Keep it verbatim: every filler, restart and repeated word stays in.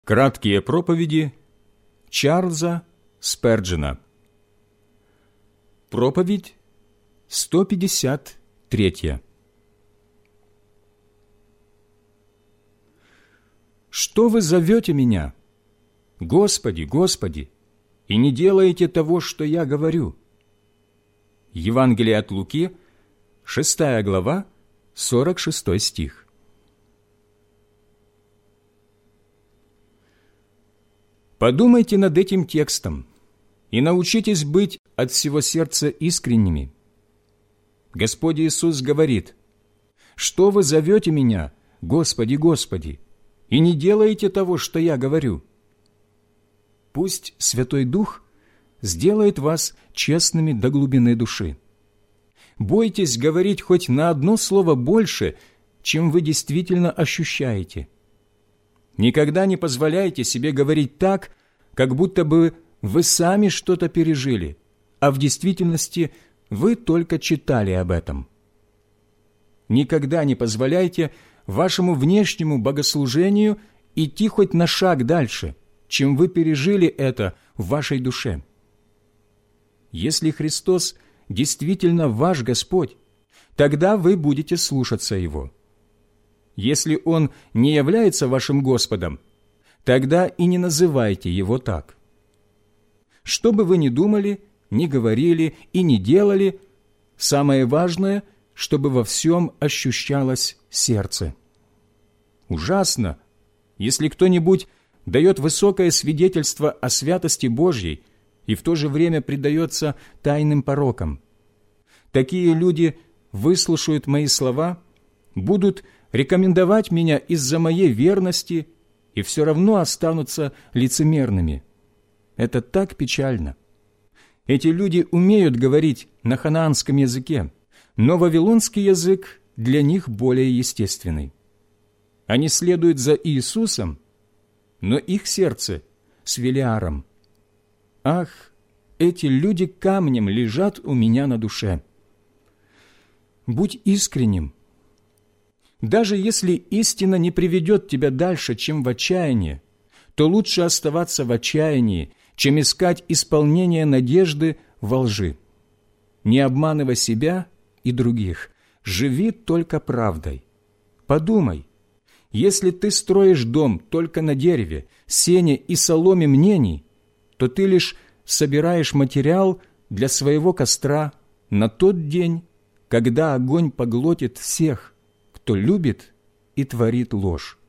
Краткие проповеди Чарльза Сперджена. Проповедь сто пятьдесят третья. «Что вы зовете меня, Господи, Господи, и не делаете того, что я говорю?» Евангелие от Луки, шестая глава, сорок шестой стих. Подумайте над этим текстом и научитесь быть от всего сердца искренними. Господь Иисус говорит: «Что вы зовете меня, Господи, Господи, и не делаете того, что я говорю?» Пусть Святой Дух сделает вас честными до глубины души. Бойтесь говорить хоть на одно слово больше, чем вы действительно ощущаете. Никогда не позволяйте себе говорить так, как будто бы вы сами что-то пережили, а в действительности вы только читали об этом. Никогда не позволяйте вашему внешнему богослужению идти хоть на шаг дальше, чем вы пережили это в вашей душе. Если Христос действительно ваш Господь, тогда вы будете слушаться Его. Если Он не является вашим Господом, тогда и не называйте Его так. Что бы вы ни думали, ни говорили и ни делали, самое важное, чтобы во всем ощущалось сердце. Ужасно, если кто-нибудь дает высокое свидетельство о святости Божьей и в то же время предается тайным порокам. Такие люди выслушают мои слова, будут рекомендовать меня из-за моей верности и все равно останутся лицемерными. Это так печально. Эти люди умеют говорить на ханаанском языке, но вавилонский язык для них более естественный. Они следуют за Иисусом, но их сердце с Велиаром. Ах, эти люди камнем лежат у меня на душе. Будь искренним. Даже если истина не приведет тебя дальше, чем в отчаяние, то лучше оставаться в отчаянии, чем искать исполнение надежды во лжи. Не обманывай себя и других, живи только правдой. Подумай, если ты строишь дом только на дереве, сене и соломе мнений, то ты лишь собираешь материал для своего костра на тот день, когда огонь поглотит всех, кто любит и творит ложь.